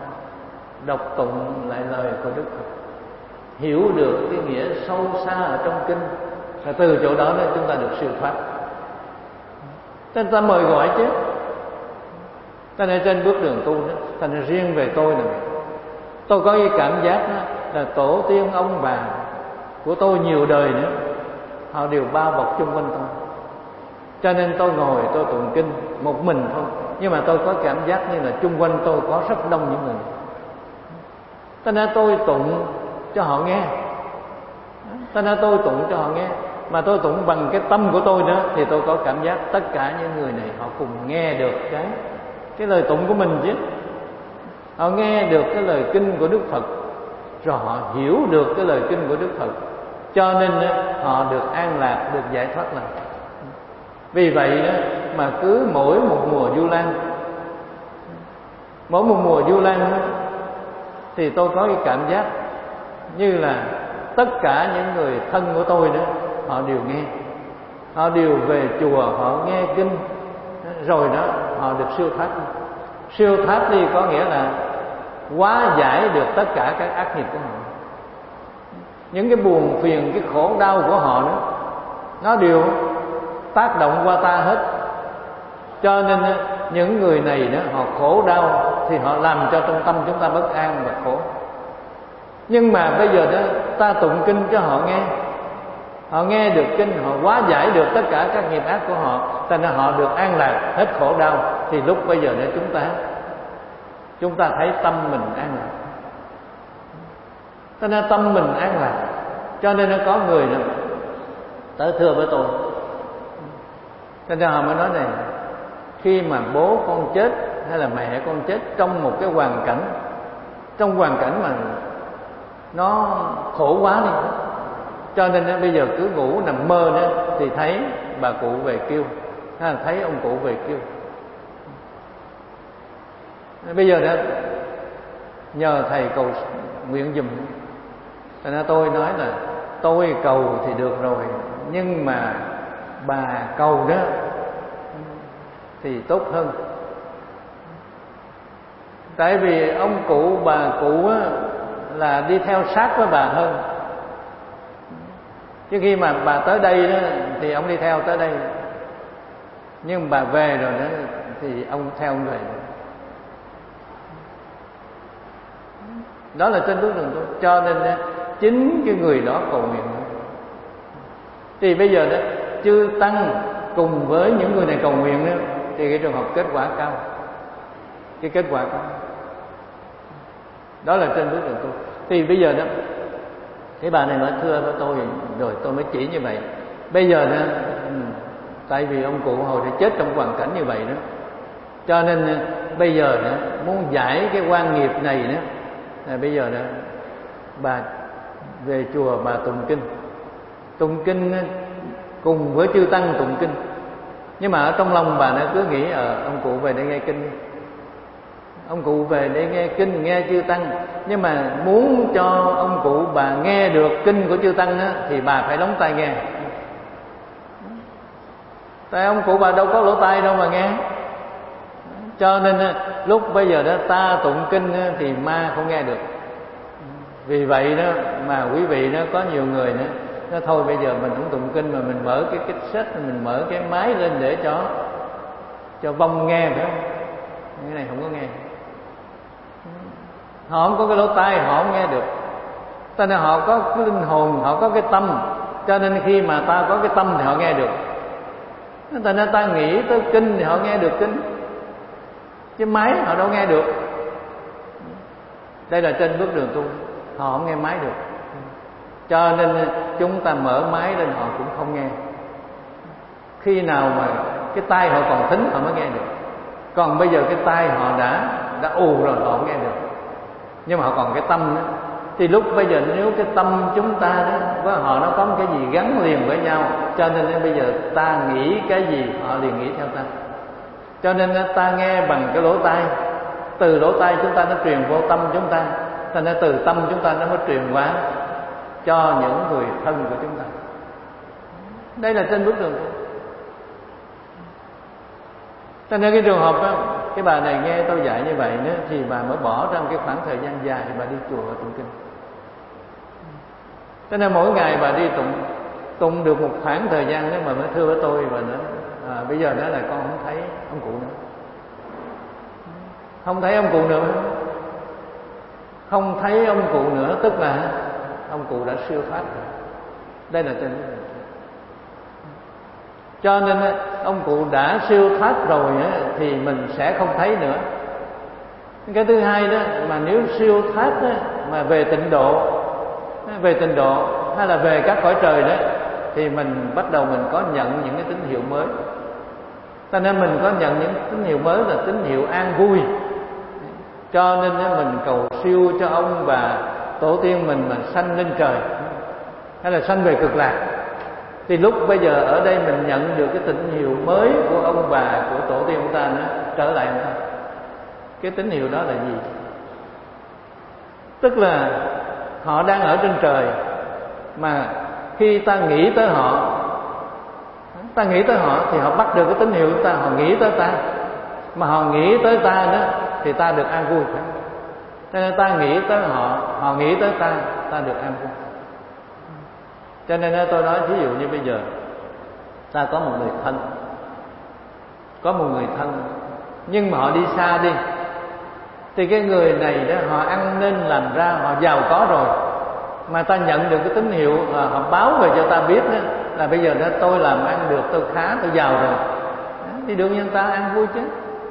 đọc tụng lại lời của Đức Phật, hiểu được cái nghĩa sâu xa ở trong kinh, và từ chỗ đó đó chúng ta được siêu thoát. Nên ta mời gọi chứ. Ta nên trên bước đường tu đó, ta nên riêng về tôi này, tôi có cái cảm giác đó, là tổ tiên ông bà của tôi nhiều đời nữa, họ đều bao bọc chung quanh tôi. Cho nên tôi ngồi tôi tụng kinh một mình thôi, nhưng mà tôi có cảm giác như là chung quanh tôi có rất đông những người. Cho nên tôi tụng cho họ nghe. Cho nên tôi tụng cho họ nghe. Mà tôi tụng bằng cái tâm của tôi nữa, thì tôi có cảm giác tất cả những người này họ cùng nghe được cái cái lời tụng của mình chứ. Họ nghe được cái lời kinh của Đức Phật, rồi họ hiểu được cái lời kinh của Đức Phật, cho nên họ được an lạc, được giải thoát lạc. Vì vậy mà cứ mỗi một mùa Vu Lan, mỗi một mùa Vu Lan thì tôi có cái cảm giác như là tất cả những người thân của tôi đó, họ đều nghe, họ đều về chùa, họ nghe kinh, rồi đó họ được siêu thoát. Siêu thoát đi có nghĩa là hóa giải được tất cả các ác nghiệp của họ. Những cái buồn phiền, cái khổ đau của họ đó, nó đều tác động qua ta hết. Cho nên những người này đó, họ khổ đau thì họ làm cho trong tâm chúng ta bất an và khổ. Nhưng mà bây giờ đó ta tụng kinh cho họ nghe, họ nghe được kinh, họ hóa giải được tất cả các nghiệp ác của họ, cho nên họ được an lạc, hết khổ đau. Thì lúc bây giờ đó chúng ta chúng ta thấy tâm mình an lạc, cho nên tâm mình an lạc. Cho nên nó có người đó tới thưa với tôi, cho nên họ mới nói này: khi mà bố con chết hay là mẹ con chết trong một cái hoàn cảnh, trong hoàn cảnh mà nó khổ quá đi, cho nên bây giờ cứ ngủ nằm mơ đó thì thấy bà cụ về kêu, hay là thấy ông cụ về kêu. Bây giờ đó nhờ thầy cầu nguyện giùm. Cho nên tôi nói là tôi cầu thì được rồi, nhưng mà bà cầu đó thì tốt hơn. Tại vì ông cụ bà cụ á, là đi theo sát với bà hơn. Chứ khi mà bà tới đây đó, thì ông đi theo tới đây, nhưng bà về rồi đó thì ông theo ông về. Đó là trên bước đường tôi. Cho nên chính cái người đó cầu nguyện. Thì bây giờ đó chư tăng cùng với những người này cầu nguyện đó, thì cái trường hợp kết quả cao, cái kết quả cao. Đó là trên bước đường tôi. Thì bây giờ đó cái bà này nói thưa với tôi, rồi tôi mới chỉ như vậy. Bây giờ đó, tại vì ông cụ hồi đã chết trong hoàn cảnh như vậy đó, cho nên bây giờ đó, muốn giải cái oan nghiệp này đó, là bây giờ đó bà về chùa bà tụng kinh, tụng kinh cùng với chư tăng tụng kinh, Nhưng mà ở trong lòng bà nó cứ nghĩ ờ ông cụ về để nghe kinh, ông cụ về để nghe kinh, nghe chư tăng. Nhưng mà muốn cho ông cụ bà nghe được kinh của chư tăng á, thì bà phải đóng tai nghe. Tại ông cụ bà đâu có lỗ tai đâu mà nghe. Cho nên lúc bây giờ đó ta tụng kinh thì ma không nghe được. Vì vậy đó mà quý vị nó có nhiều người nữa, nó thôi bây giờ mình không tụng kinh mà mình mở cái cassette, mình mở cái máy lên để cho cho vong nghe, phải không? Cái này không có nghe. Họ không có cái lỗ tai, họ không nghe được. Cho nên họ có cái linh hồn, họ có cái tâm. Cho nên khi mà ta có cái tâm thì họ nghe được. Cho nên ta nghĩ tới kinh thì họ nghe được kinh, chứ máy họ đâu nghe được. Đây là trên bước đường tu, họ không nghe máy được. Cho nên chúng ta mở máy lên họ cũng không nghe. Khi nào mà cái tai họ còn thính họ mới nghe được. Còn bây giờ cái tai họ đã đã ù rồi, họ không nghe được. Nhưng mà họ còn cái tâm đó. Thì lúc bây giờ nếu cái tâm chúng ta đó với họ nó có một cái gì gắn liền với nhau, cho nên bây giờ ta nghĩ cái gì họ liền nghĩ theo ta. Cho nên ta nghe bằng cái lỗ tai, từ lỗ tai chúng ta nó truyền vô tâm chúng ta, cho nên từ tâm chúng ta nó mới truyền qua cho những người thân của chúng ta. Đây là trên bước đường tu. Cho nên cái trường hợp đó, cái bà này nghe tôi dạy như vậy nữa, thì bà mới bỏ ra một cái khoảng thời gian dài thì bà đi chùa và tụng kinh. Cho nên mỗi ngày bà đi tụng tụng được một khoảng thời gian đó mà mới thưa với tôi và nữa à, bây giờ đó là con không thấy ông cụ nữa, không thấy ông cụ nữa, không thấy ông cụ nữa, tức là ông cụ đã siêu thoát rồi. Đây là trên. Cho nên ông cụ đã siêu thoát rồi thì mình sẽ không thấy nữa. Cái thứ hai đó, mà nếu siêu thoát đó, mà về tịnh độ, về tịnh độ hay là về các cõi trời đó, thì mình bắt đầu mình có nhận những cái tín hiệu mới. Cho nên mình có nhận những tín hiệu mới là tín hiệu an vui. Cho nên mình cầu siêu cho ông bà tổ tiên mình mà sanh lên trời hay là sanh về cực lạc. Thì lúc bây giờ ở đây mình nhận được cái tín hiệu mới của ông bà, của tổ tiên của ta nữa, trở lại người ta. Cái tín hiệu đó là gì? Tức là họ đang ở trên trời, mà khi ta nghĩ tới họ, ta nghĩ tới họ thì họ bắt được cái tín hiệu của ta, họ nghĩ tới ta. Mà họ nghĩ tới ta đó thì ta được an vui. Cho nên ta nghĩ tới họ, họ nghĩ tới ta, ta được an vui. Cho nên tôi nói ví dụ như bây giờ ta có một người thân, có một người thân nhưng mà họ đi xa đi, thì cái người này đó họ ăn nên làm ra, họ giàu có rồi, mà ta nhận được cái tín hiệu, họ báo về cho ta biết đó, là bây giờ đó tôi làm ăn được, tôi khá, tôi giàu rồi, thì đương nhiên ta ăn vui chứ.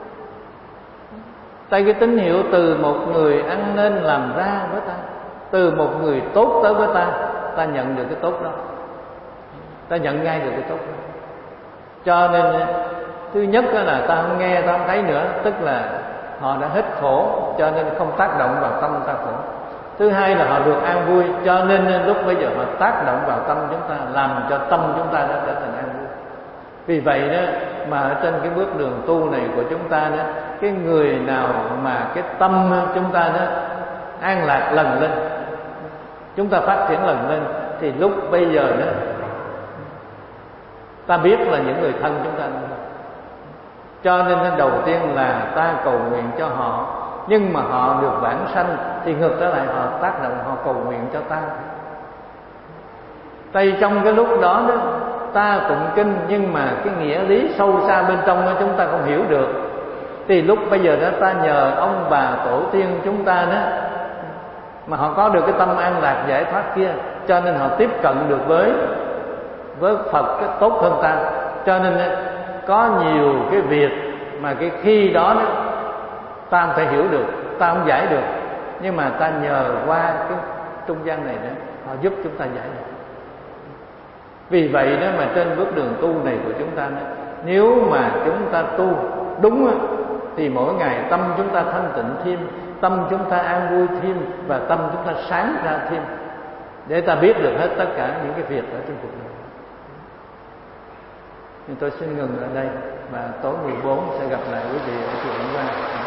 Tại cái tín hiệu từ một người ăn nên làm ra với ta, từ một người tốt tới với ta, ta nhận được cái tốt đó, ta nhận ngay được cái tốt đó. Cho nên thứ nhất là ta không nghe, ta không thấy nữa, tức là họ đã hết khổ, cho nên không tác động vào tâm ta khổ. Thứ hai là họ được an vui, cho nên lúc bây giờ họ tác động vào tâm chúng ta, làm cho tâm chúng ta đã trở thành an vui. Vì vậy đó mà ở trên cái bước đường tu này của chúng ta đó, cái người nào mà cái tâm chúng ta đó an lạc lần lên, chúng ta phát triển lần lên, thì lúc bây giờ đó ta biết là những người thân chúng ta. Cho nên đầu tiên là ta cầu nguyện cho họ, nhưng mà họ được vãng sanh thì ngược trở lại họ tác động, họ cầu nguyện cho ta. Tại trong cái lúc đó đó ta tụng kinh, nhưng mà cái nghĩa lý sâu xa bên trong đó chúng ta không hiểu được, thì lúc bây giờ đó ta nhờ ông bà tổ tiên chúng ta đó, mà họ có được cái tâm an lạc giải thoát kia, cho nên họ tiếp cận được với với Phật cái tốt hơn ta. Cho nên có nhiều cái việc mà cái khi đó, đó ta không thể hiểu được, ta không giải được, nhưng mà ta nhờ qua cái trung gian này đó, họ giúp chúng ta giải được. Vì vậy đó mà trên bước đường tu này của chúng ta đó, nếu mà chúng ta tu đúng đó, thì mỗi ngày tâm chúng ta thanh tịnh thêm, tâm chúng ta an vui thêm, và tâm chúng ta sáng ra thêm, để ta biết được hết tất cả những cái việc ở trên cuộc đời. Nhưng tôi xin ngừng ở đây và tối mười bốn sẽ gặp lại quý vị ở chùa Ấn Quang.